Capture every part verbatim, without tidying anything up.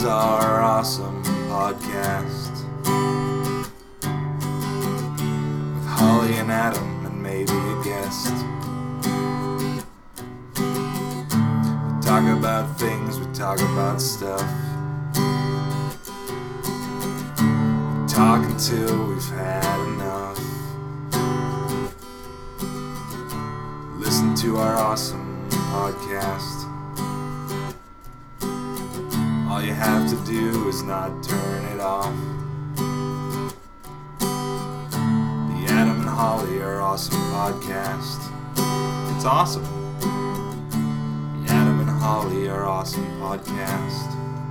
our awesome podcast with Holly and Adam and maybe a guest. We talk about things, we talk about stuff. We talk until we've had enough. Listen to our awesome podcast. All you have to do is not turn it off. The Adam and Holly are awesome podcast. It's awesome. The Adam and Holly are awesome podcast.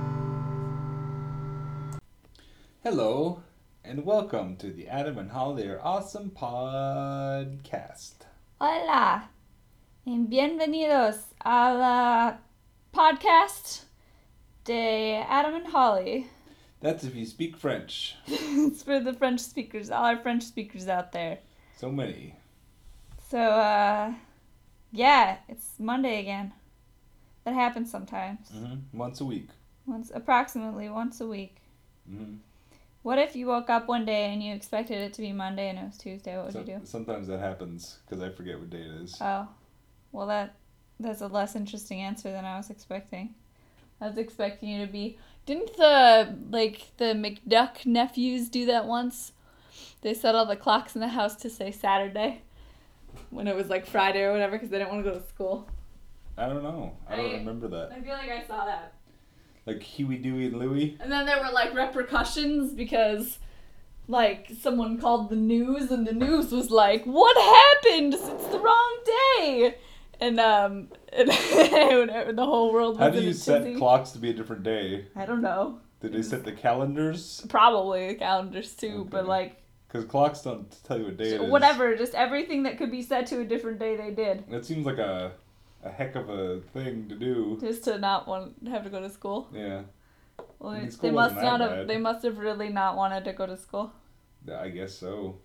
Hello, and welcome to the Adam and Holly are awesome podcast. Hola, y bienvenidos a la podcast de Adam and Holly. That's if you speak French. It's for the French speakers, all our French speakers out there. So many. So, uh, yeah, it's Monday again. That happens sometimes. Mm-hmm. Once a week. Once, approximately once a week. Mm-hmm. What if you woke up one day and you expected it to be Monday and it was Tuesday? What would So, you do? Sometimes that happens because I forget what day it is. Oh, well, that that's a less interesting answer than I was expecting. I was expecting you to be... Didn't the, like, the McDuck nephews do that once? They set all the clocks in the house to say Saturday when it was, like, Friday or whatever because they didn't want to go to school. I don't know. I don't I- remember that. I feel like I saw that. Like Huey, Dewey, and Louie? And then there were, like, repercussions because, like, someone called the news and the news was like, what happened? It's the wrong day! And, um, and the whole world was How do in you a set tizzy. clocks to be a different day? I don't know. Did they set the calendars? Probably the calendars too, Okay. but like Because clocks don't tell you what day it is. whatever, just everything that could be set to a different day they did, That seems like a, a heck of a thing to do. just to not want have to go to school. Yeah. Well, I mean, they school must wasn't not that have. bad. They must have really not wanted to go to school, Yeah, I guess so.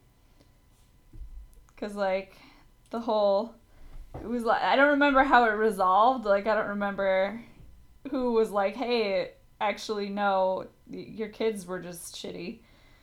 cause like the whole it was like I don't remember how it resolved. Like I don't remember who was like, hey, actually no, y- your kids were just shitty,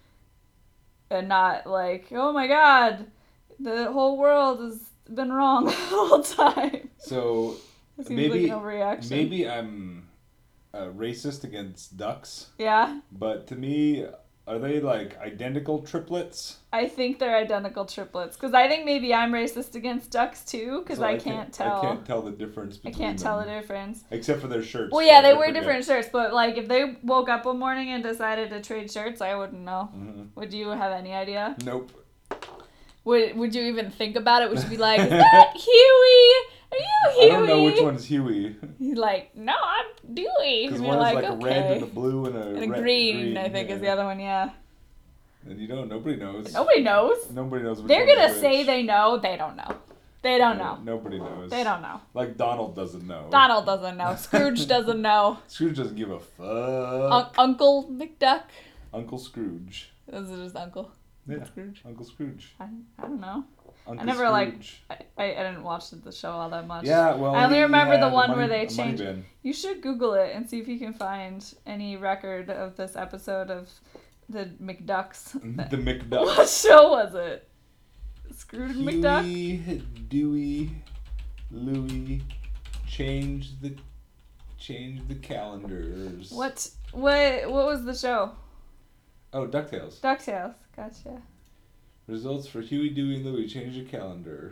and not like, oh my god, the whole world has been wrong the whole time. So It seems maybe like an overreaction. maybe I'm uh, racist against ducks, Yeah, but to me, are they like identical triplets? I think they're identical triplets. Because I think maybe I'm racist against ducks too. Because So I, can't tell. I can't tell the difference I between can't tell the them. difference. Except for their shirts. Well, yeah, but they I wear forget. different shirts, but like if they woke up one morning and decided to trade shirts, I wouldn't know. Mhm. Would you have any idea? Nope. Would Would you even think about it? Would you be like, is that Huey? Are you Huey? I don't know which one's Huey. He's like, no, I'm Dewey. Because And one you're is like, like okay. a red and a blue and a And a red, green, I think, yeah. is the other one. Yeah. And you don't. Nobody knows. Nobody knows. Nobody knows. Which They're one gonna is say which. they know. They don't know. They don't Yeah, know. Nobody knows. They don't know. Like Donald doesn't know. Donald doesn't know. Scrooge doesn't know. Scrooge doesn't give a Un- fuck. Uncle McDuck. Uncle Scrooge. Is it just Uncle? Yeah. Scrooge. Uncle Scrooge. I, I don't know. Uncle I never like. Scrooge. I, I I didn't watch the show all that much. Yeah, well, I only he remember the had a one money- where they a money changed. bin. You should Google it and see if you can find any record of this episode of the McDucks. The McDuck. What show was it? Scrooge McDuck. Huey, Dewey, Louie, change the, change the calendars. What what what was the show? Oh, DuckTales. DuckTales. Gotcha. Results for Huey, Dewey, and Louie. Change the calendar.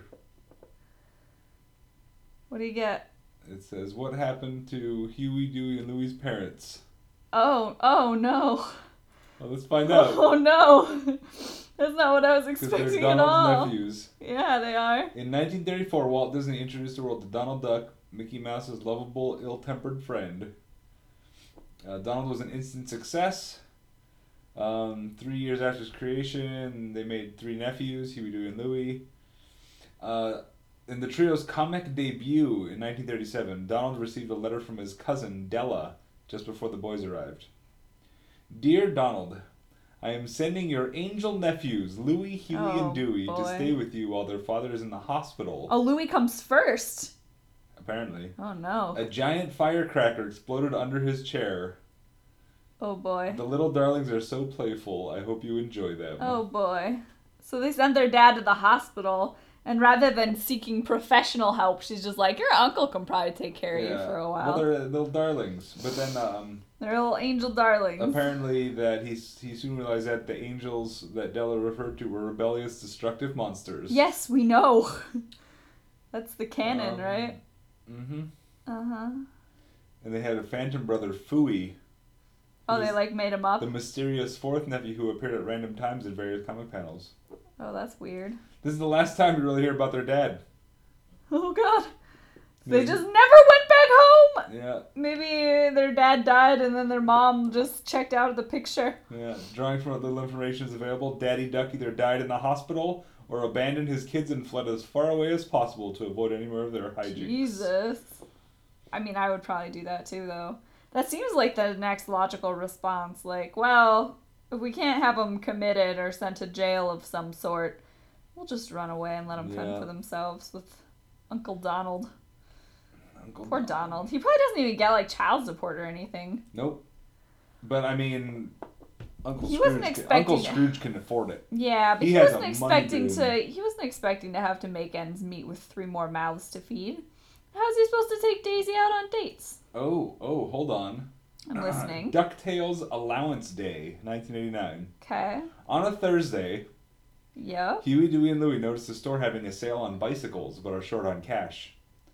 What do you get? It says, what happened to Huey, Dewey, and Louie's parents? Oh, oh no. Well, let's find out. Oh no. That's not what I was Because they're expecting at Donald's all. nephews. Yeah, they are. In nineteen thirty-four, Walt Disney introduced the world to Donald Duck, Mickey Mouse's lovable, ill-tempered friend. Uh, Donald was an instant success. Um, three years after his creation, they made three nephews, Huey, Dewey, and Louie. Uh, in the trio's comic debut in nineteen thirty-seven, Donald received a letter from his cousin, Della, just before the boys arrived. Dear Donald, I am sending your angel nephews, Louie, Huey, Oh, and Dewey, to boy. stay with you while their father is in the hospital. Oh, Louis comes first. Apparently. Oh no. A giant firecracker exploded under his chair. Oh boy. The little darlings are so playful. I hope you enjoy them. Oh boy. So they send their dad to the hospital, and rather than seeking professional help, she's just like, your uncle can probably take care of you for a while. Well, they're little darlings. But then, um... they're little angel darlings. apparently that he, he soon realized that the angels that Della referred to were rebellious, destructive monsters. Yes, we know. That's the canon, Um, right? Mm-hmm. Uh-huh. And they had a phantom brother, Fooey. Oh, who they was like made him up? the mysterious fourth nephew who appeared at random times in various comic panels. Oh, that's weird. This is the last time we really hear about their dad. Oh god. They Yeah. just never went back home! Yeah, Maybe their dad died and then their mom just checked out of the picture. yeah. Drawing from what little information is available, Daddy Duck either died in the hospital or abandoned his kids and fled as far away as possible to avoid any more of their hijinks. Jesus. I mean, I would probably do that too, though. That seems like the next logical response. Like, well, if we can't have them committed or sent to jail of some sort, we'll just run away and let them fend Yeah. for themselves with Uncle Donald. Uncle Poor Donald. He probably doesn't even get, like, child support or anything. Nope. But I mean, Uncle He Scrooge. wasn't Can, expecting Uncle to- Scrooge can afford it. Yeah, but He he, has wasn't a money expecting boom. to. He wasn't expecting to have to make ends meet with three more mouths to feed. How's he supposed to take Daisy out on dates? Oh, oh, hold on. I'm listening. DuckTales Allowance Day, nineteen eighty-nine. Okay. On a Thursday, Yep. Huey, Dewey, and Louie notice the store having a sale on bicycles, but are short on cash.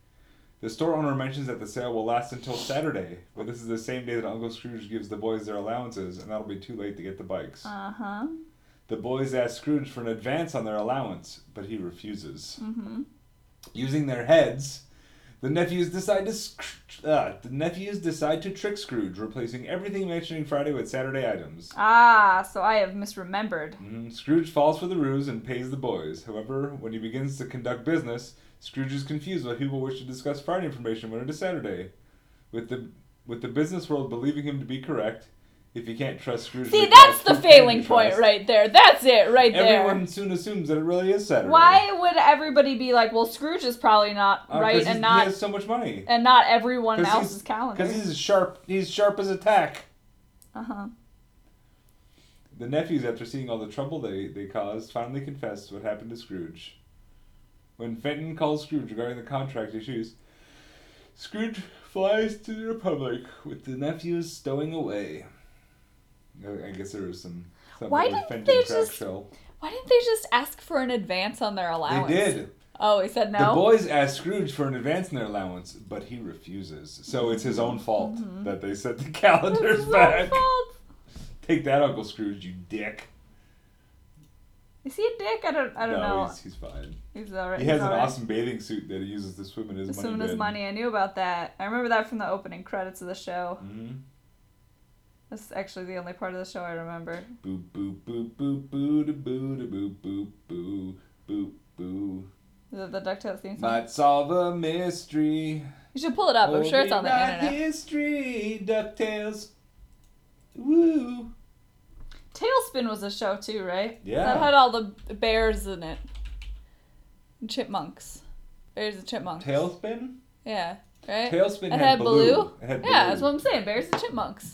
The store owner mentions that the sale will last until Saturday, but this is the same day that Uncle Scrooge gives the boys their allowances, and that'll be too late to get the bikes. Uh huh. The boys ask Scrooge for an advance on their allowance, but he refuses. Mm-hmm. Using their heads, the nephews decide to sc- uh, the nephews decide to trick Scrooge, replacing everything mentioning Friday with Saturday items. Ah, so I have misremembered. Mhm. Scrooge falls for the ruse and pays the boys. However, when he begins to conduct business, Scrooge is confused about who will wish to discuss Friday information when it is Saturday. With the with the business world believing him to be correct, if you can't trust Scrooge, See, with that's cash, the who can you failing point trust? right there. That's it right there. Everyone soon assumes that it really is Saturday. Why would everybody be like, well, Scrooge is probably not Uh, 'cause right he's- and he not has so much money. and not everyone 'Cause else's he's- calendar? Because he's sharp. He's sharp as a tack. Uh huh. The nephews, after seeing all the trouble they, they caused, finally confess what happened to Scrooge. When Fenton calls Scrooge regarding the contract issues, Scrooge flies to the Republic with the nephews stowing away. I I guess there was some something Why with didn't Fenton they Crack just- Shell. Why didn't they just ask for an advance on their allowance? They did. Oh, he said The no. boys asked Scrooge for an advance in their allowance, but he refuses. So it's his own fault Mhm. that they set the This calendars is my back. fault. Take that, Uncle Scrooge, you dick. Is he a dick? I don't. I don't no, know. he's, he's fine. He's alright. He has he's an alright. awesome bathing suit that he uses to swim in his To money. swim in his bin. money. I knew about that. I remember that from the opening credits of the show. Mm-hmm. That's actually the only part of the show I remember. Boop boop boop boop boo da boo da boop boop boo boop boo. Is it the DuckTales theme song? Might solve a mystery. You should pull it up. I'm sure it's on the Rewrite internet. History, DuckTales. Woo. Tailspin was a show too, right? Yeah. That had all the bears in it. And chipmunks. Bears and chipmunks. Tailspin? Yeah. Right? Tailspin It had, had Baloo. Baloo? It had Yeah, Baloo. that's what I'm saying. Bears and chipmunks.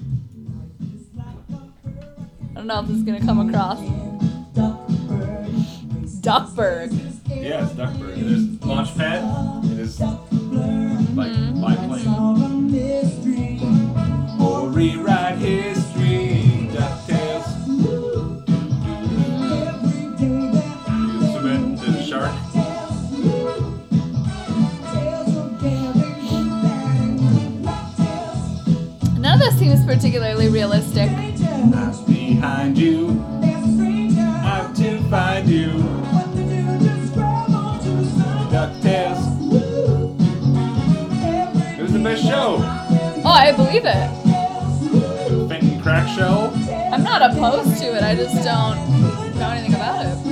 I don't know if this is gonna come across. Duckburg. Yeah, it's Duckburg. There's Launchpad. It is like Mhm. biplane. Or rewrite history, DuckTales. You submit to the shark. None of this seems particularly realistic. I'm behind you. Out to find you. DuckTales. It was the best show. Oh, I believe it. Fenton Crack Show. I'm not opposed to it. I just don't know anything about it.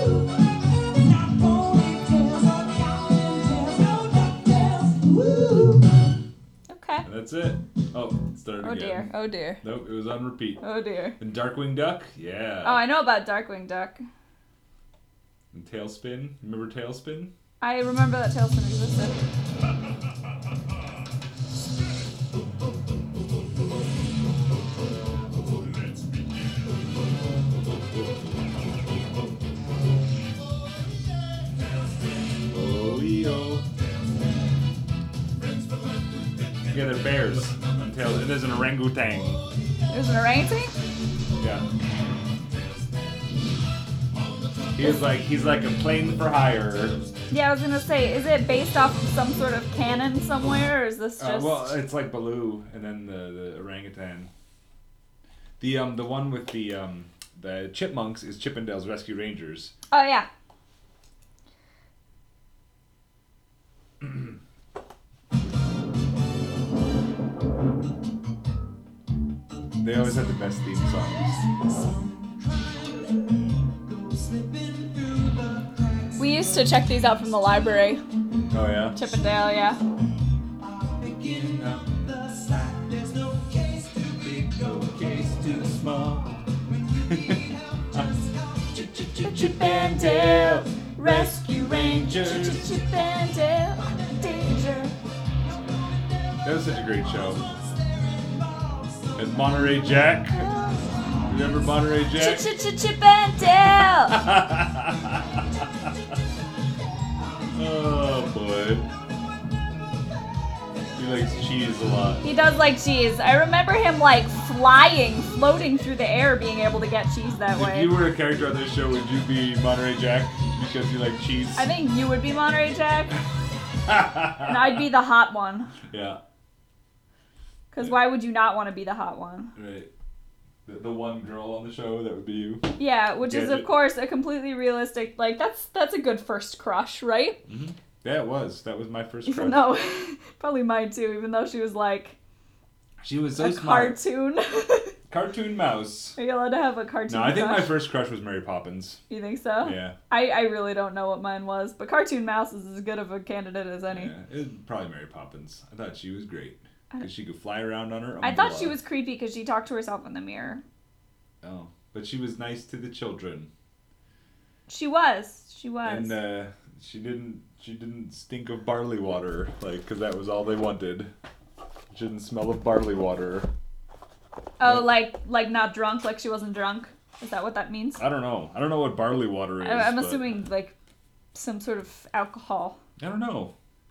Okay. And that's it. Oh, it started Oh again. dear. Oh dear. Nope, it was on repeat. Oh dear. And Darkwing Duck? Yeah. Oh, I know about Darkwing Duck. And Tailspin? Remember Tailspin? I remember that Tailspin existed. Yeah, they're bears. Until and there's an orangutan. There's an orangutan? Yeah. He's like he's like a plane for hire. Yeah, I was gonna say, is it based off of some sort of canon somewhere, or is this just... Uh, well, it's like Baloo, and then the, the orangutan. The um the one with the um the chipmunks is Chippendale's Rescue Rangers. Oh, yeah. They always have the best theme songs. We used to check these out from the library. Oh yeah. Chippendale, yeah. Chippendale Rescue Rangers. Chippendale Danger. That was such a great show. And Monterey Jack. Remember Monterey Jack? Chippendale. Oh boy. He likes cheese a lot. He does like cheese. I remember him like flying, floating through the air, being able to get cheese that way. If you were a character on this show, would you be Monterey Jack because you like cheese? I think you would be Monterey Jack, and I'd be the hot one. Yeah. Because why would you not want to be the hot one? Right. The, the one girl on the show, that would be you. Yeah, which is Gadget. of course a completely realistic. Like that's that's a good first crush, right? Mm-hmm. Yeah, it was. That was my first Even crush. though, probably mine too. Even though she was like She was so a smart. cartoon. Cartoon mouse. Are you allowed to have a cartoon? No, I think crush? my first crush was Mary Poppins. You think so? Yeah. I, I really don't know what mine was, but cartoon mouse is as good of a candidate as any. Yeah, it was probably Mary Poppins. I thought she was great because she could fly around on her umbrella. I thought she was creepy because she talked to herself in the mirror. Oh, but she was nice to the children. She was. She was. And uh, she didn't. She didn't stink of barley water, like, because that was all they wanted. She didn't smell of barley water. oh, like like not drunk, like she wasn't drunk. Is that what that means? I don't know. I don't know what barley water is. I, I'm but- assuming like some sort of alcohol. I don't know.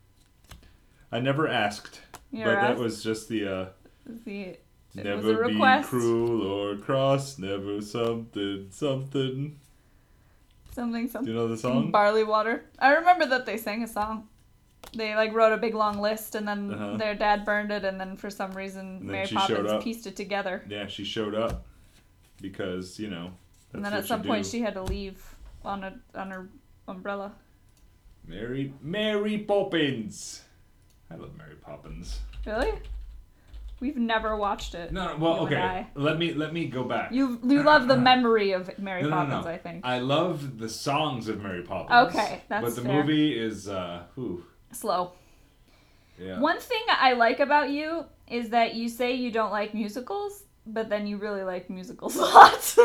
I never asked, You but never that asked? was just the. Uh, The it was a Never be request. cruel or cross, never something, something. Something Do something. you know the song? Barley water. I remember that they sang a song. They like wrote a big long list, and then Uh-huh. their dad burned it, and then for some reason then Mary she showed Poppins up. pieced it together. Yeah, she showed up because, you know, that's And then what at some you point do. she had to leave on a on her umbrella. Mary, Mary Poppins. I love Mary Poppins. Really? We've never watched it. No, no well, you and okay. I. Let me let me go back. You you love the memory of Mary No, no, no, Poppins, no. I think. I love the songs of Mary Poppins. Okay, that's But the fair. movie is, uh, whew, Slow. yeah. One thing I like about you is that you say you don't like musicals, but then you really like musicals a lot.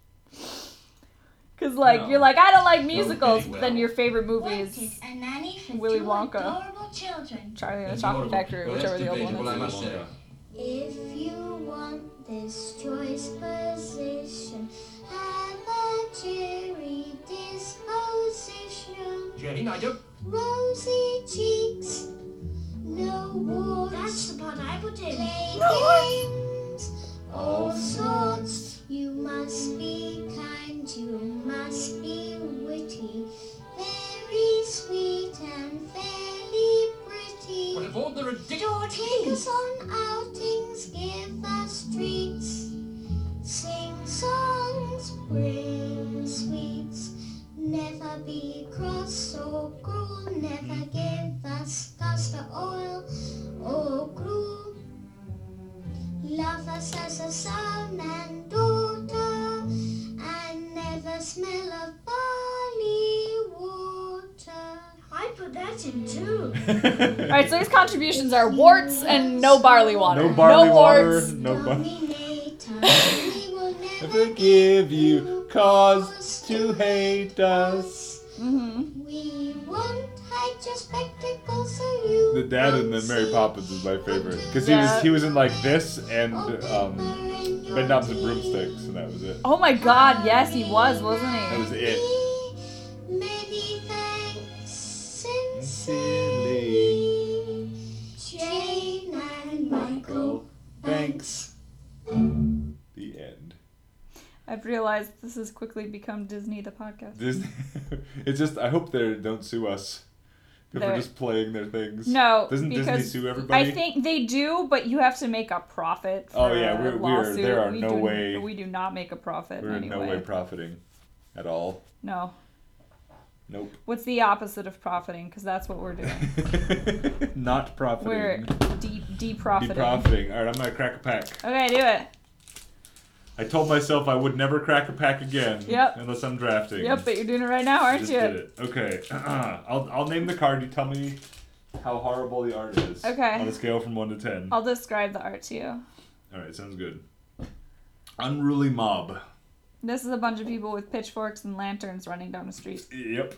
Because, like, No. you're like, I don't like musicals, very but then well. your favorite movie What is is a nanny for Willy two Wonka. adorable children? Charlie and the Adorable. Chocolate Factory, Well, whichever that's the old one debatable, I is. must say. If you want this choice position, have a cheery disposition, Jenny, Nigel. rosy cheeks, no wars. That's the part I put in. Play games, all sorts. You must be kind, you must be witty, very sweet and fairly pretty. What of all the ridiculous... Take us on outings, give us treats, sing songs, bring sweets. Never be cross or cruel, never give us castor oil or glue. Love us as a son and daughter, and never smell of barley water. I put that in too. Alright, so these contributions are warts and no barley water. No barley water, warts. no barley. We will never Never give you cause to hate us. Mm-hmm. We won't hide your spectacles so you The dad in the won't Mary see. Poppins is my favorite because Yeah. he was he was in like this and Open um, in your Bend Knobs and teeth. Broomsticks, and that was it. Oh my god, yes, he was, wasn't That he? was it. Many thanks, Sincerely. sincerely. Jane and cheeks. The end. I've realized this has quickly become Disney the podcast. Disney. It's just, I hope they don't sue us. If They're- we're just playing their things. No, Doesn't because Disney sue everybody? I think they do, but you have to make a profit for Oh, yeah, a we're- we are- lawsuit. there are we no do, way- We do not make a profit We're in anyway. no way profiting at all. No. Nope. What's the opposite of profiting? Because that's what we're doing. Not profiting. We're de- de-profiting. De-profiting. All right, I'm going to crack a pack. Okay, do it. I told myself I would never crack a pack again. Yep. Unless I'm drafting. Yep, but you're doing it right now, I aren't just you? did it. Okay. I'll, I'll name the card. You tell me how horrible the art is. Okay. On a scale from one to ten. I'll describe the art to you. All right, sounds good. Unruly mob. This is a bunch of people with pitchforks and lanterns running down the street. Yep.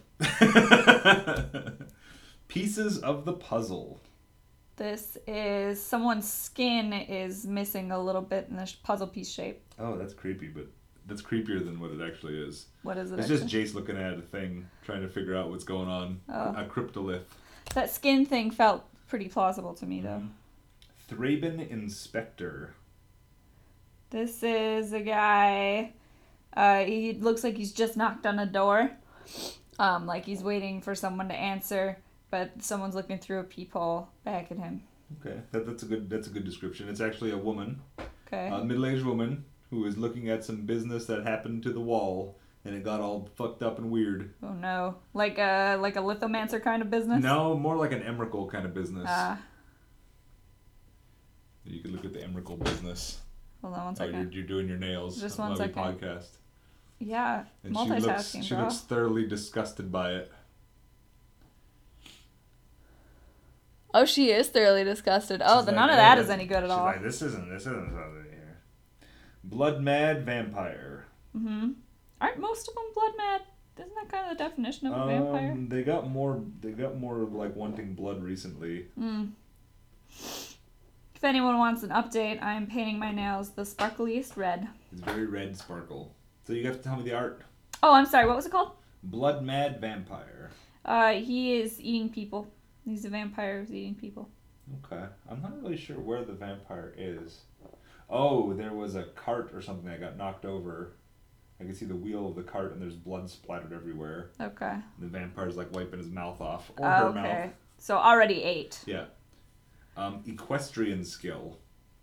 Pieces of the puzzle. This is someone's skin is missing a little bit in the sh- puzzle piece shape. Oh, that's creepy, but that's creepier than what it actually is. What is it? It's actually? just Jace looking at a thing, trying to figure out what's going on. Oh. A cryptolith. That skin thing felt pretty plausible to me, though. Thraben Inspector. This is a guy. Uh, he looks like he's just knocked on a door. Um, like he's waiting for someone to answer, but someone's looking through a peephole back at him. Okay, that, that's a good that's a good description. It's actually a woman, Okay. a middle-aged woman who is looking at some business that happened to the wall, and it got all fucked up and weird. Oh no, like a like a lithomancer kind of business. No, more like an Emrakul kind of business. Ah, You could look at the Emrakul business. hold on one Oh, you're, second. you're doing your nails Just while one we second. podcast. Yeah, And she looks, multitasking, she bro. looks thoroughly disgusted by it. Oh, she is thoroughly disgusted. Oh, She's then like, none of "Hey, that this- is any good at she's all. like, this isn't, this isn't something here. Blood Mad Vampire. Mm-hmm. Aren't most of them blood mad? Isn't that kind of the definition of a vampire? Um, they got more, they got more like wanting blood recently. Mm. If anyone wants an update, I'm painting my nails the sparkliest red. It's very red sparkle. So you have to tell me the art. Oh, I'm sorry. What was it called? Blood Mad Vampire. Uh, he is eating people. He's a vampire who's eating people. Okay. I'm not really sure where the vampire is. Oh, there was a cart or something that got knocked over. I can see the wheel of the cart and there's blood splattered everywhere. Okay. The vampire's like wiping his mouth off. Or Oh, her okay. mouth. So already eight. Yeah. Um, equestrian skill.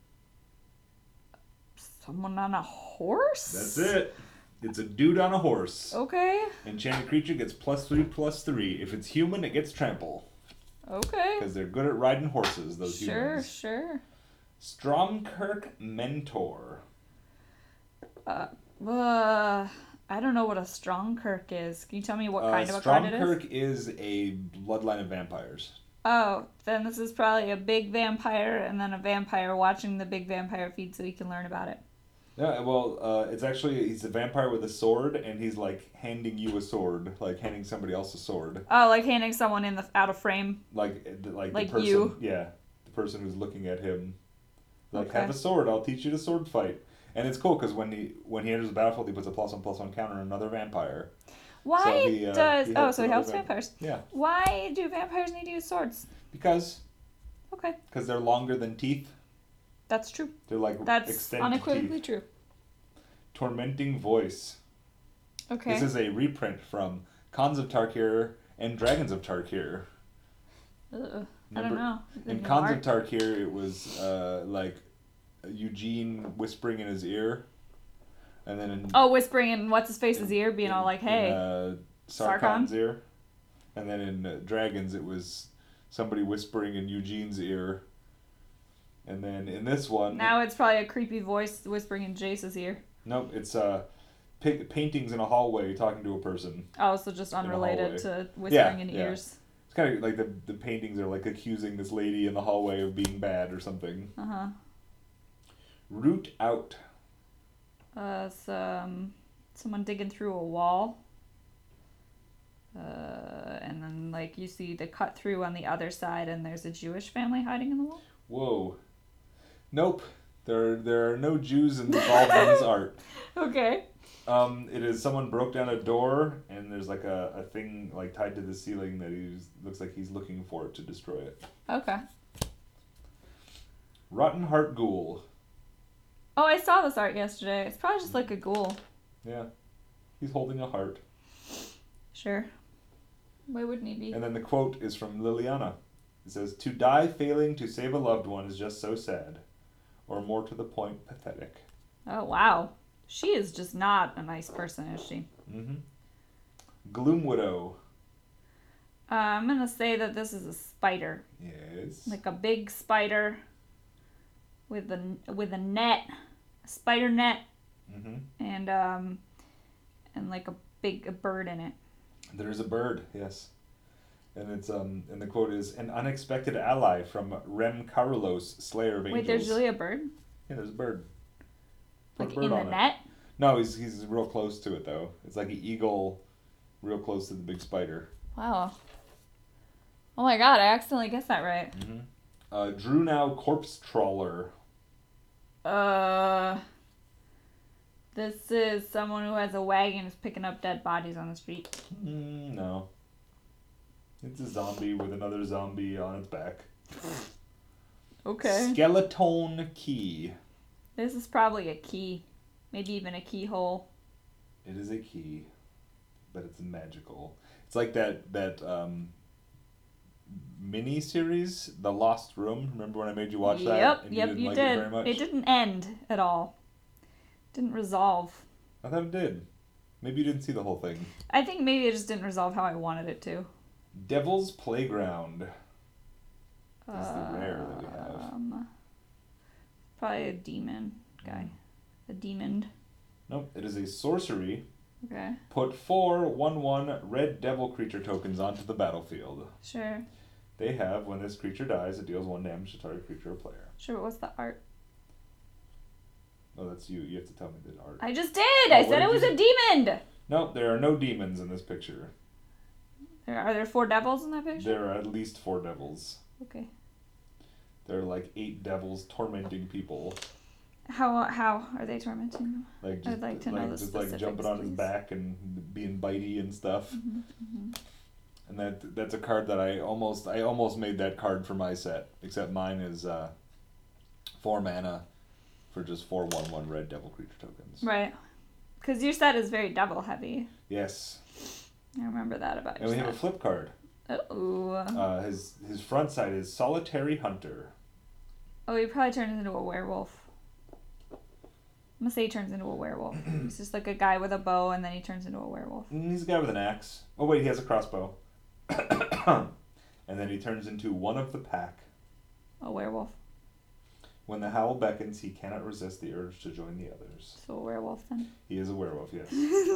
Someone on a horse? That's it. It's a dude on a horse. Okay. Enchanted creature gets plus three, plus three. If it's human, it gets trample. Okay. Because they're good at riding horses, those Sure, humans. sure. Stromkirk Mentor. Uh, uh, I don't know what a strong kirk is. Can you tell me what Uh, kind of a card it is? Stromkirk is a bloodline of vampires. Oh, then this is probably a big vampire and then a vampire watching the big vampire feed so he can learn about it. Yeah, well, uh, it's actually, he's a vampire with a sword, and he's, like, handing you a sword. Like, handing somebody else a sword. Oh, like handing someone in the out of frame. Like, uh, like, Like the person, you? Yeah, the person who's looking at him. Like, Okay. have a sword, I'll teach you to sword fight. And it's cool, because when he when he enters the battlefield, he puts a plus one, plus one counter on another vampire. Why So he, uh, does he oh helps so he another helps vamp- vampires? Yeah, Why do vampires need to use swords? because Okay, because they're longer than teeth. that's true. They're, like, That's extended unequivocally teeth. true. Tormenting Voice. Okay. This is a reprint from Khans of Tarkir and Dragons of Tarkir. Ugh, I don't Remember- know. In The Khans of art- Tarkir, it was uh, like Eugene whispering in his ear, and then in, Oh, whispering in what's his face's ear, being all like, in, "Hey." uh, Sarkhan? Sarkhan's ear, and then in uh, Dragons, it was somebody whispering in Eugene's ear, and then in this one, Now it's probably a creepy voice whispering in Jace's ear. nope, it's uh, pi- paintings in a hallway talking to a person. Oh, so just In a unrelated hallway. to whispering in yeah. ears. It's kind of like the the paintings are like accusing this lady in the hallway of being bad or something. Uh huh. Root out. Uh, some someone digging through a wall. Uh, and then like you see the cut through on the other side, and there's a Jewish family hiding in the wall. Whoa. Nope. There there are no Jews involved in this art. Okay. Um, it is someone broke down a door and there's like a, a thing like tied to the ceiling that he's looks like he's looking for it to destroy it. Okay. Rotten Heart Ghoul. Oh, I saw this art yesterday. It's probably just like a ghoul. Yeah. He's holding a heart. Sure. Why wouldn't he be? And then the quote is from Liliana. It says, "To die failing to save a loved one is just so sad. Or more to the point, pathetic." Oh, wow. She is just not a nice person, is she? Mm-hmm. Gloom Widow. Uh, I'm going to say that this is a spider. Yes. Like a big spider with a, with a net. A spider net. Mm-hmm. And, um, and like a big a bird in it. There's a bird, yes. And it's um and the quote is, "An unexpected ally from Rem Carlos, Slayer of Angels." Wait, there's really a bird? Yeah, there's a bird. Put Like a bird in the on it. net? No, he's he's real close to it though. It's like an eagle, real close to the big spider. Wow. Oh my god, I accidentally guessed that right. Mm-hmm. Uh, Drew Now Corpse Trawler. Uh, this is someone who has a wagon who's picking up dead bodies on the street. Mm, no. It's a zombie with another zombie on its back. Okay. Skeleton Key. This is probably a key. Maybe even a keyhole. It is a key, but it's magical. It's like that that um, mini series, The Lost Room. Remember when I made you watch that? Yep, and yep, didn't you like did. It, very much? It didn't end at all. Didn't resolve. I thought it did. Maybe you didn't see the whole thing. I think maybe it just didn't resolve how I wanted it to. Devil's Playground is the rare that we have. Um, probably a demon guy. A demon. Nope, it is a sorcery. Okay. Put four one one red devil creature tokens onto the battlefield. Sure. They have, when this creature dies, it deals one damage to target creature or player. Sure, but what's the art? Oh, that's you. You have to tell me the art. I just did! Oh, I what said did it was you a demon! No, there are no demons in this picture. There, are there four devils in that picture? There are at least four devils. Okay. There are like eight devils tormenting people. How how are they tormenting them? Like just, I'd like to know like, the just like jumping specifics, on his please. back and being bitey and stuff. Mm-hmm, mm-hmm. And that that's a card that I almost I almost made that card for my set, except mine is uh, four mana for just four one one red devil creature tokens. Right. Because your set is very devil heavy. Yes. I remember that about And your we have a set. flip card. Oh. Uh, his his front side is Solitary Hunter. Oh, he probably turns into a werewolf. I'm gonna say he turns into a werewolf. He's just like a guy with a bow, and then he turns into a werewolf. Mm, he's a guy with an axe. Oh wait, he has a crossbow. And then he turns into one of the pack. A werewolf. When the howl beckons, he cannot resist the urge to join the others. So a werewolf then. He is a werewolf, yes.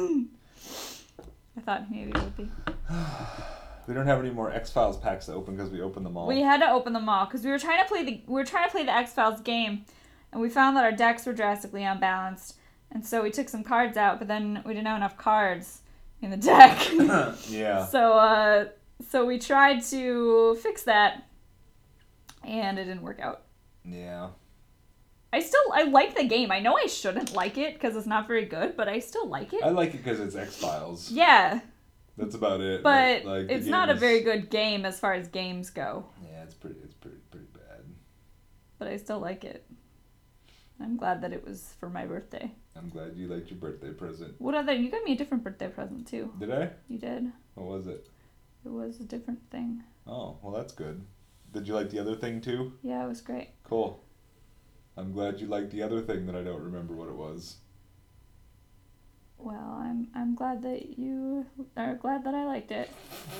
I thought maybe it would be. We don't have any more X-Files packs to open because we opened them all. We had to open them all because we were trying to play the we were trying to play the X-Files game, and we found that our decks were drastically unbalanced, and so we took some cards out, but then we didn't have enough cards in the deck. Yeah. So uh, so we tried to fix that, and it didn't work out. Yeah. I still I like the game. I know I shouldn't like it because it's not very good, but I still like it. I like it because it's X-Files. Yeah, That's about it. but like, the it's game not a is- very good game as far as games go. Yeah, it's pretty. It's pretty pretty bad. But I still like it. I'm glad that it was for my birthday. I'm glad you liked your birthday present. What other? You got me a different birthday present too. Did I? You did. What was it? It was a different thing. Oh, well, that's good. Did you like the other thing too? Yeah, it was great. Cool. I'm glad you liked the other thing that I don't remember what it was. Well, I'm I'm glad that you are glad that I liked it.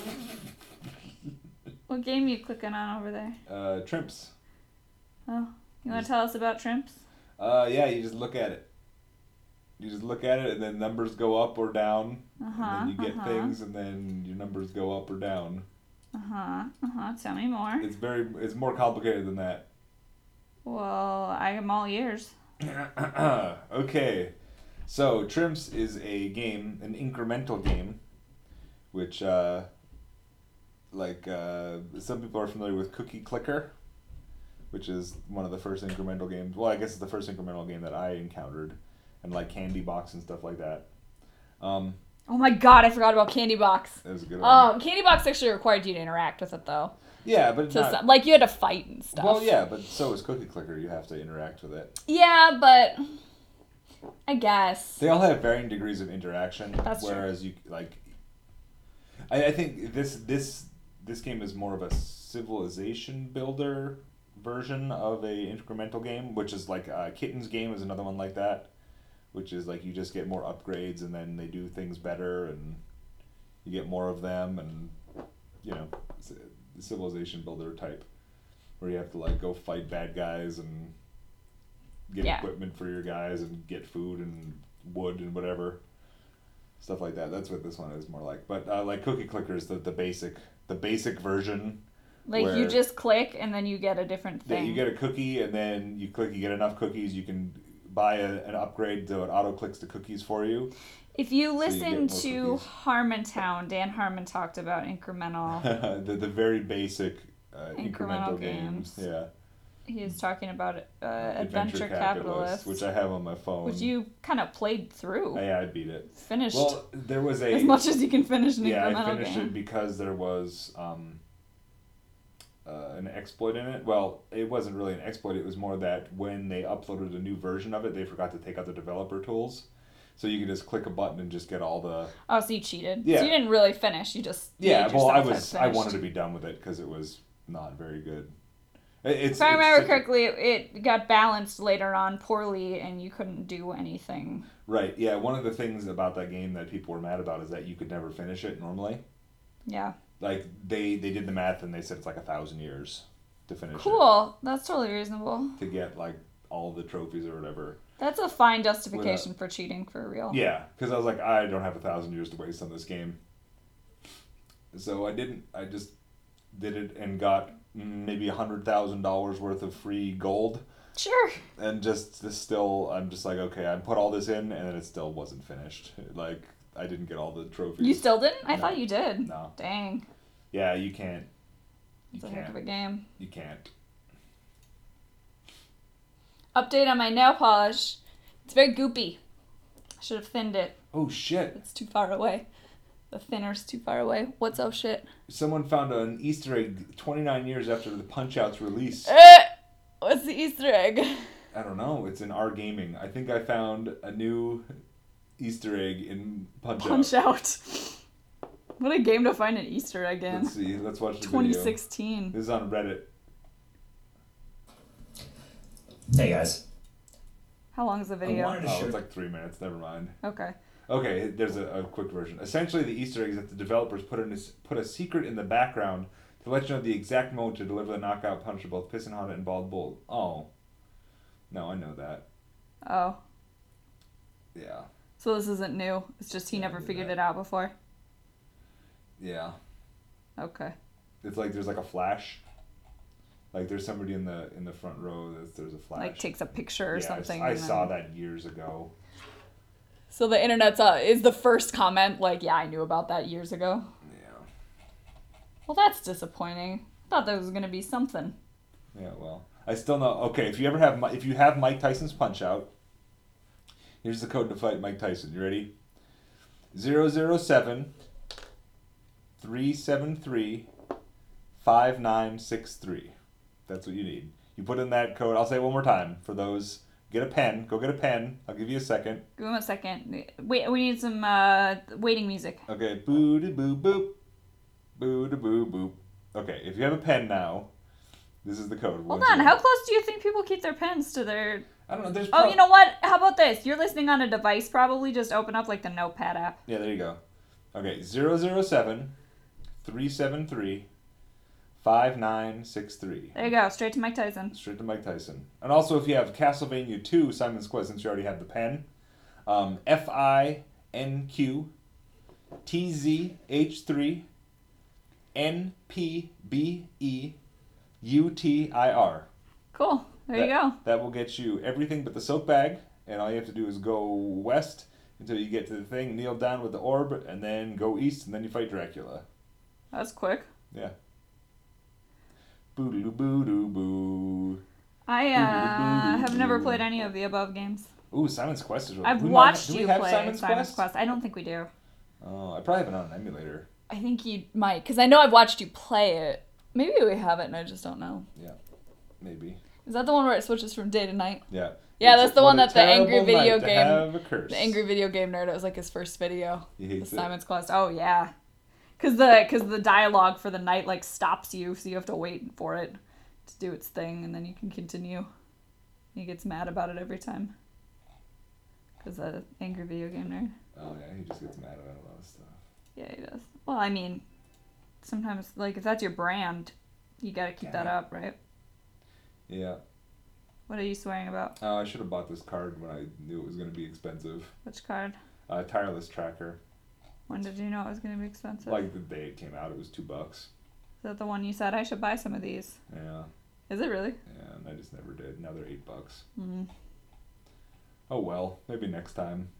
What game are you clicking on over there? Uh, Trimps. Oh, you want Yes. to tell us about Trimps? Uh, yeah, you just look at it. You just look at it, and then numbers go up or down, Uh huh. and then you get uh-huh. things, and then your numbers go up or down. Uh huh. Uh huh. Tell me more. It's very, it's more complicated than that. Well, I am all ears. Okay, so Trimps is a game, an incremental game, which, uh, like, uh, some people are familiar with Cookie Clicker, which is one of the first incremental games. Well, I guess it's the first incremental game that I encountered, and like Candy Box and stuff like that. Um, Oh my god, I forgot about Candy Box. it was a good one. Um, Candy Box actually required you to interact with it though. Yeah, but To not, some, like you had to fight and stuff. well, yeah, but so is Cookie Clicker. You have to interact with it. Yeah, but I guess. They all have varying degrees of interaction. That's true. whereas you like, I, I think this this this game is more of a civilization builder version of a incremental game, which is like uh, Kitten's Game is another one like that, which is like you just get more upgrades and then they do things better and you get more of them and you know it's a civilization builder type where you have to like go fight bad guys and get Yeah. equipment for your guys and get food and wood and whatever stuff like that. That's what this one is more like. But uh, like Cookie Clicker is the, the basic the basic version. Like where- you just click and then you get a different Yeah, thing. you get a cookie and then you click. You get enough cookies. You can buy a, an upgrade so it auto clicks the cookies for you. If you So you listen get more to cookies. Harmontown, Dan Harmon talked about incremental. the the very basic uh, incremental, Incremental games. games. Yeah. He was talking about uh, Adventure, Capitalist, which I have on my phone. which you kind of played through, Yeah, I beat it. finished Well, there was a as much as you can finish an yeah, I incremental finished game. it because there was um, uh, an exploit in it. Well, it wasn't really an exploit. It was more that when they uploaded a new version of it, they forgot to take out the developer tools. So you can just click a button and just get all the Oh, so you cheated. Yeah. So you didn't really finish. You just yeah. made Well, I yourself was have I finished. wanted to be done with it because it was not very good. It, it's, If I it's remember such a- correctly, it, it got balanced later on poorly, and you couldn't do anything. Right. Yeah. One of the things about that game that people were mad about is that you could never finish it normally. Yeah. Like they they did the math and they said it's like a thousand years to finish it. Cool. That's totally reasonable. To get like all the trophies or whatever. That's a fine justification for cheating for real. Yeah, because I was like, I don't have a thousand years to waste on this game. So I didn't. I just did it and got mm, maybe a hundred thousand dollars worth of free gold, Sure. and just, just still, I'm just like, okay, I put all this in, and then it still wasn't finished. Like I didn't get all the trophies. You still didn't? I No. thought you did. No. Dang. Yeah, you can't. You It's a heck can't. of a game. You can't. Update on my nail polish. It's very goopy. I should have thinned it. Oh shit! It's too far away. The thinner's too far away. What's oh shit? Someone found an Easter egg twenty-nine years after the Punch-Out's release. Eh, what's the Easter egg? I don't know. It's in our gaming. I think I found a new Easter egg in Punch, Punch Out. Out. What a game to find an Easter egg in. Let's see. Let's watch the twenty video. sixteen. This is on Reddit. Hey guys. How long is the I video? wanted to Oh, show it's like three minutes. Never mind. Okay. Okay, there's a, a quick version. Essentially, the Easter egg is that the developers put in a, put a secret in the background to let you know the exact moment to deliver the knockout punch to both Piston Honda and Bald Bull. Oh. No, I know that. Oh. Yeah. So this isn't new. It's just he Yeah, I never knew figured that. it out before. Yeah. Okay. It's like there's like a flash. Like there's somebody in the in the front row. That's, there's a flash. Like takes a picture or yeah, I s- something. I, and saw then- that years ago. So the internet's uh, is the first comment like, yeah, I knew about that years ago. Yeah. Well, that's disappointing. I thought there was gonna be something. Yeah. Well, I still know. Okay, if you ever have Mi- if you have Mike Tyson's Punch Out, here's the code to fight Mike Tyson. You ready? Zero zero seven. Three seven three. Five nine six three. That's what you need. You put in that code. I'll say it one more time for those. Get a pen. Go get a pen. I'll give you a second. Give him a second. Wait, we need some uh, waiting music. Okay, boo de boo boop. Boo de boo boop. Okay, if you have a pen now, this is the code. Hold One, on. zero. How close do you think people keep their pens to their? I don't know. There's Oh, prob- you know what? How about this? You're listening on a device, probably. Just open up like the Notepad app. Yeah, there you go. Okay, zero zero seven, three seven three, five nine six three. There you go. Straight to Mike Tyson. Straight to Mike Tyson. And also, if you have Castlevania two, Simon's Quest, since you already have the pen, um, F I N Q T Z H three N P B E U T I R. Cool. There you That- go. That will get you everything but the soap bag, and all you have to do is go west until you get to the thing, kneel down with the orb, and then go east, and then you fight Dracula. That's quick. Yeah. Boo doo boo doo boo. I uh, have never played any of the above games. Ooh, Simon's Quest is really I've we might watched have- do you we have play Simon's, Simon's Quest? Quest? I don't think we do. Oh, I probably have it on an emulator. I think you might, because I know I've watched you play it. Maybe we have it and I just don't know. Yeah, maybe. Is that the one where it switches from day to night? Yeah. Yeah, It's that's the what one a that the angry terrible video night to game, have a curse. the angry video game nerd. It was like his first video. He The hates it. Simon's Quest. Oh yeah, cause the cause the dialogue for the night like stops you, so you have to wait for it to do its thing, and then you can continue. He gets mad about it every time. Cause the angry video game nerd. Oh yeah, he just gets mad about a lot of stuff. Yeah, he does. Well, I mean, sometimes like if that's your brand, you gotta keep that up, right? Yeah. What are you swearing about? Oh, I should have bought this card when I knew it was going to be expensive. Which card? Uh, Tireless Tracker. When did you know it was gonna be expensive? Like the day it came out, it was two bucks. Is that the one you said I should buy some of these? Yeah. Is it really? Yeah, and I just never did. Now they're eight bucks. Mm. Oh well, maybe next time.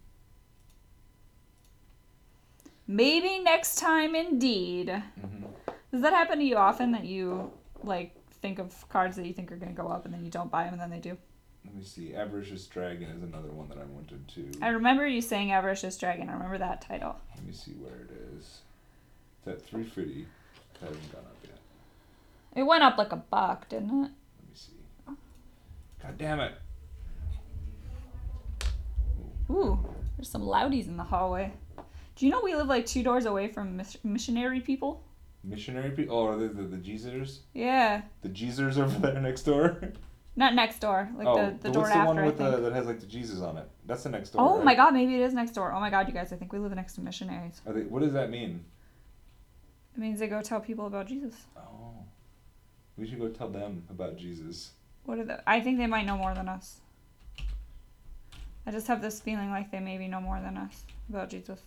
Maybe next time, indeed. Mm-hmm. Does that happen to you often that you like think of cards that you think are gonna go up and then you don't buy them and then they do? Let me see. Avaricious Dragon is another one that I wanted to. I remember you saying Avaricious Dragon. I remember that title. Let me see where it is. It's at three fifty. It hasn't gone up yet. It went up like a buck, didn't it? Let me see. God damn it. Ooh, there's some loudies in the hallway. Do you know we live like two doors away from mis- missionary people? Missionary people? Oh, are they the, the Jeezers? Yeah. The Jeezers over there next door? Not next door, like oh, the, the but door what's the after, one I with think. the, that has like the Jesus on it? That's the next door. Oh right? my god, maybe it is next door. Oh my god, you guys, I think we live next to missionaries. Are they, what does that mean? It means they go tell people about Jesus. Oh. We should go tell them about Jesus. What are the? I think they might know more than us. I just have this feeling like they maybe know more than us about Jesus.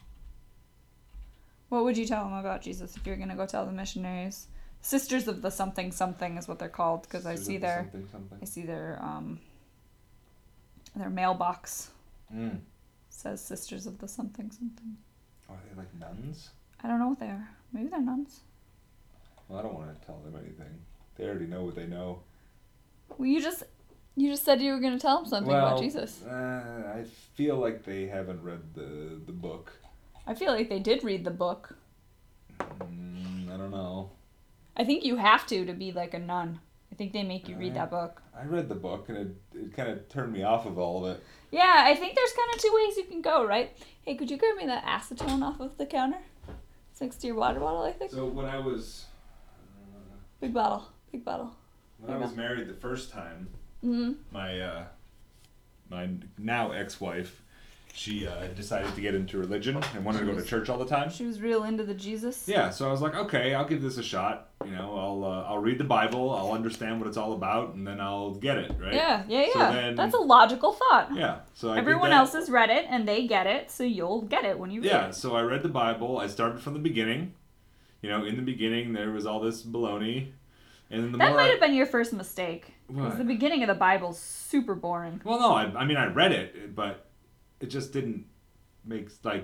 What would you tell them about Jesus if you're gonna go tell the missionaries? Sisters of the something something is what they're called because I Sisters see of the their something, something. I see their um their mailbox Mm. says Sisters of the something something. Are they like nuns? I don't know what they are. Maybe they're nuns. Well, I don't want to tell them anything. They already know what they know. Well, you just you just said you were gonna tell them something well, about Jesus. Uh, I feel like they haven't read the the book. I feel like they did read the book. Mm, I don't know. I think you have to to be like a nun. I think they make you read that book. I read the book and it, it kind of turned me off of all of it. Yeah, I think there's kind of two ways you can go, right? Hey, could you grab me that acetone off of the counter? It's next to your water bottle, I think. So when I was uh, Big bottle, big bottle. when I was married the first time, Mm-hmm. my uh, my now ex-wife, she uh, decided to get into religion and wanted to go to church all the time. She was real into the Jesus. Yeah, so I was like, okay, I'll give this a shot. You know, I'll uh, I'll read the Bible, I'll understand what it's all about, and then I'll get it, right? Yeah, yeah, So yeah. then- That's a logical thought. Yeah. So I did Everyone that. else has read it and they get it, so you'll get it when you read Yeah, it. so I read the Bible. I started from the beginning. You know, in the beginning there was all this baloney, and then the That more might I, have been your first mistake. Because What? the beginning of the Bible's super boring. well, no, I, I mean I read it, but it just didn't make like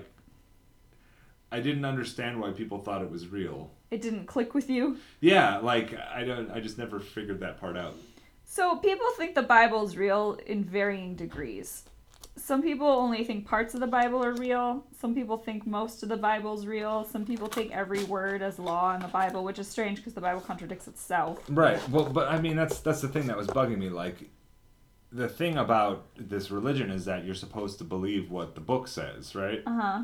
I didn't understand why people thought it was real. It didn't click with you. Yeah, like I don't, I just never figured that part out. So people think the Bible's real in varying degrees. Some people only think parts of the Bible are real. Some people think most of the Bible's real. Some people take every word as law in the Bible, which is strange because the Bible contradicts itself. Right. Well, but I mean that's that's the thing that was bugging me. Like, the thing about this religion is that you're supposed to believe what the book says, right? Uh huh.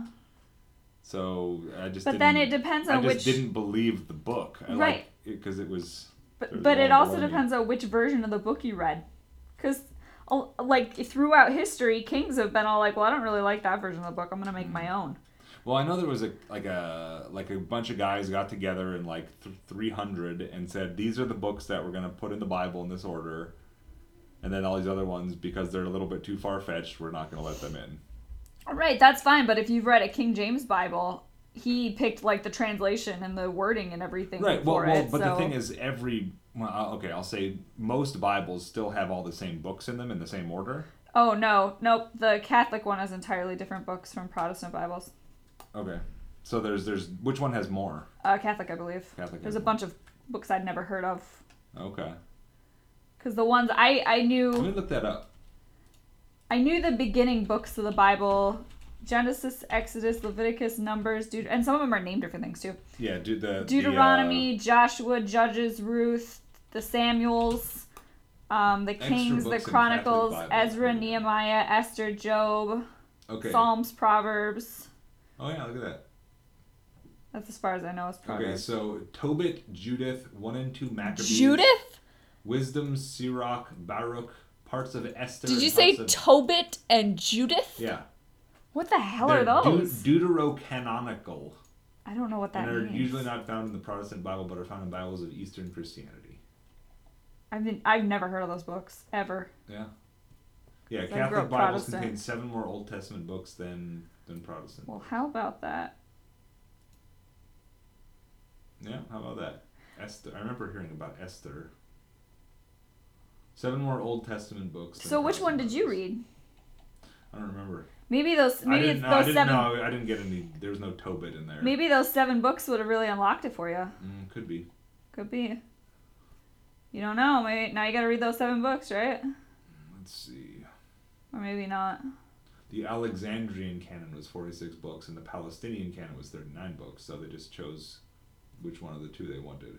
So I just. But didn't, then it depends on I just which. didn't believe the book. I Right. Because it was. But, There's but a it lot of also baloney. depends on which version of the book you read. Because, like, throughout history, kings have been all like, well, I don't really like that version of the book. I'm going to make my own. Well, I know there was a like a like a bunch of guys got together in like th- three hundred and said these are the books that we're gonna put in the Bible in this order, and then all these other ones because they're a little bit too far fetched, we're not gonna let them in. All right, that's fine. But if you've read a King James Bible, he picked, like, the translation and the wording and everything Right. Well, for well, it. but so... the thing is, every well, uh, okay, I'll say most Bibles still have all the same books in them in the same order. Oh, no. Nope. The Catholic one has entirely different books from Protestant Bibles. Okay. So there's there's which one has more? Uh, Catholic, I believe. Catholic There's has a more. bunch of books I'd never heard of. Okay. Because the ones I, I Let me knew... look that up. I knew the beginning books of the Bible Genesis, Exodus, Leviticus, Numbers, Deut- and some of them are named different things too. Yeah, do the Deuteronomy, the, uh, Joshua, Judges, Ruth, the Samuels, um, the Extra Kings, the books in Chronicles, Catholic Bible. Ezra, Nehemiah, Esther, Job, okay. Psalms, Proverbs. Oh yeah, look at that. That's as far as I know is Proverbs. Okay, so Tobit, Judith, one and two Maccabees. Judith? Wisdom, Sirach, Baruch, parts of Esther. Did you and say parts of- Tobit and Judith? Yeah. What the hell They're are those? Deut- Deuterocanonical. I don't know what that and are means. usually not found in the Protestant Bible, but are found in Bibles of Eastern Christianity. I've been, I've never heard of those books ever. Yeah. Yeah, I grew Catholic up Bibles Protestant. contain seven more Old Testament books than than Protestant. Well, how about that? Yeah, how about that? Esther. I remember hearing about Esther. Seven more Old Testament books. than So which Protestant one did you Bibles. read? I don't remember. Maybe those. I Maybe didn't, it's no, I those didn't, seven. no, I didn't get any. There was no Tobit in there. Maybe those seven books would have really unlocked it for you. Mm, could be. Could be. You don't know. Maybe now you got to read those seven books, right? Let's see. Or maybe not. The Alexandrian canon was forty-six books, and the Palestinian canon was thirty-nine books. So they just chose which one of the two they wanted.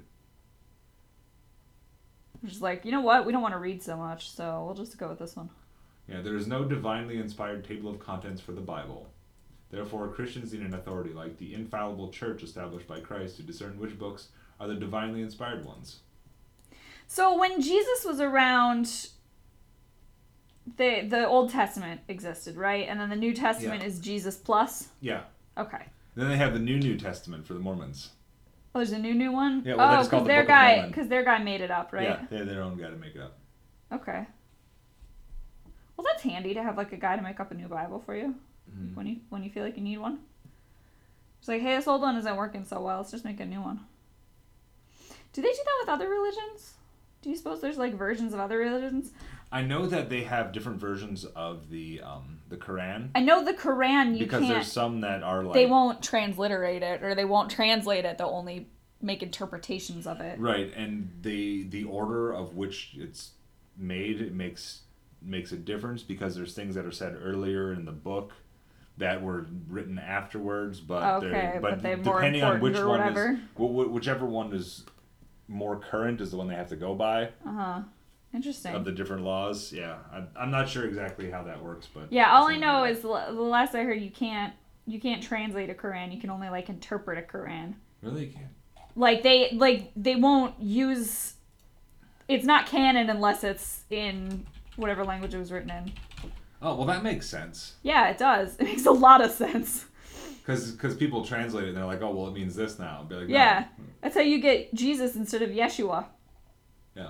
Just like, you know what? We don't want to read so much, so we'll just go with this one. Yeah, there is no divinely inspired table of contents for the Bible. Therefore, Christians need an authority like the infallible church established by Christ to discern which books are the divinely inspired ones. So when Jesus was around, the the Old Testament existed, right? And then the New Testament Yeah. is Jesus plus? Yeah. Okay. Then they have the new New Testament for the Mormons. Oh, there's a new new one? Yeah, well, they oh, just call it because the their Book of guy, Mormon. because their guy made it up, right? Yeah, they have their own guy to make it up. Okay. Well, that's handy to have like a guy to make up a new Bible for you Mhm. when you when you feel like you need one. It's like, hey, this old one isn't working so well. Let's just make a new one. Do they do that with other religions? Do you suppose there's like versions of other religions? I know that they have different versions of the um, the Quran. I know the Quran you because can't. there's some that are like They won't transliterate it, or they won't translate it. They'll only make interpretations of it. right, and the the order of which it's made it makes makes a difference because there's things that are said earlier in the book that were written afterwards, but Okay, they're, but but they're more depending on which important or one whatever. is wh- wh- whichever one is more current is the one they have to go by Uh huh. Interesting. of the different laws. Yeah, I, I'm not sure exactly how that works, but Yeah, all I something know like is the the last I heard, you can't you can't translate a Quran. You can only like interpret a Quran. that. Really can't. Like they like they won't use. It's not canon unless it's in whatever language it was written in. Oh well, that makes sense. Yeah, it does. It makes a lot of sense. Because people translate it and they're like, oh, well, it means this now. Be like, no. Yeah, that's how you get Jesus instead of Yeshua. Yeah.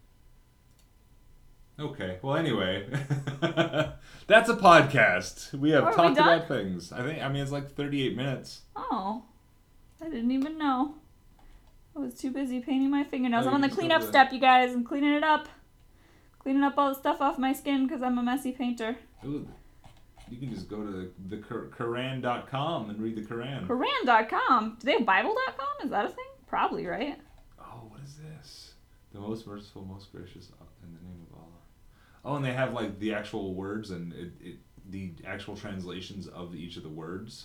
Okay. Well, anyway, that's a podcast. We have Are we talked done? about things. I think. I mean, it's like thirty-eight minutes. Oh, I didn't even know. I was too busy painting my fingernails. Oh, I'm on you the can still cleanup do that. step, you guys. I'm cleaning it up. Cleaning up all the stuff off my skin because I'm a messy painter. Ooh, you can just go to the Quran dot com and read the Quran. Quran dot com. Do they have Bible dot com? Is that a thing? Probably, right? Oh, what is this? The most merciful, most gracious, in the name of Allah. Oh, and they have like the actual words and it, it the actual translations of each of the words.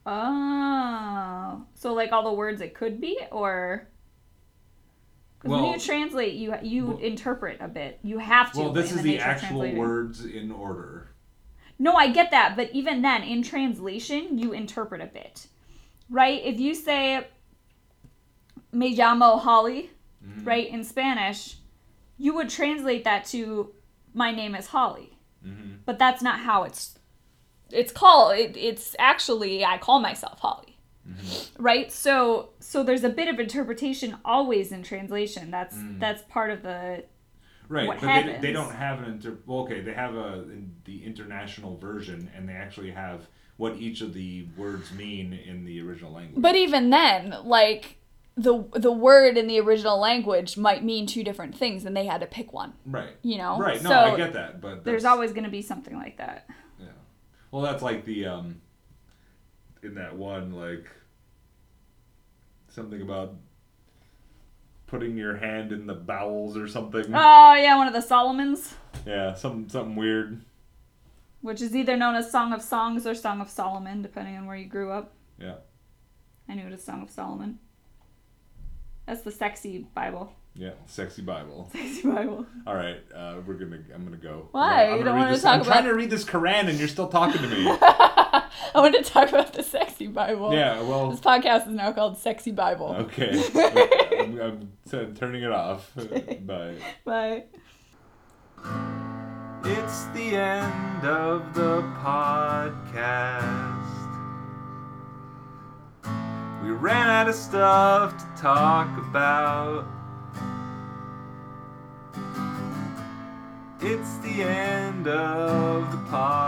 Oh. So like all the words it could be, or... Because when Well- you translate, you you well- interpret a bit. You have to. Well, this in is the the nature of actual translating. words in order. No, I get that, but even then, in translation, you interpret a bit, right? If you say "Me llamo Holly," Mhm. right, in Spanish, you would translate that to "My name is Holly," Mm-hmm. but that's not how it's it's called. It, it's actually I call myself Holly, Mm-hmm. right? So so there's a bit of interpretation always in translation. That's Mm. that's part of the Right, what but they, happens. they don't have an inter. Well, okay, they have a in the international version, and they actually have what each of the words mean in the original language. But even then, like the the word in the original language might mean two different things, and they had to pick one. right, You know, right. No, So I get that, but there's that's- always going to be something like that. yeah. Well, that's like the um, in that one like something about putting your hand in the bowels or something. Oh yeah, one of the Solomons. Yeah, some something weird. which is either known as Song of Songs or Song of Solomon, depending on where you grew up. Yeah. I knew it as Song of Solomon. That's the sexy Bible. Yeah, sexy Bible. Sexy Bible. All right, uh, we're gonna. I'm gonna go. Why? I'm You gonna don't read wanna this- talk I'm trying about- to read this Quran, and you're still talking to me. I want to talk about the sexy Bible. Yeah, well. This podcast is now called Sexy Bible. Okay. I'm, I'm t- turning it off. Bye. Bye. It's the end of the podcast. We ran out of stuff to talk about. It's the end of the podcast.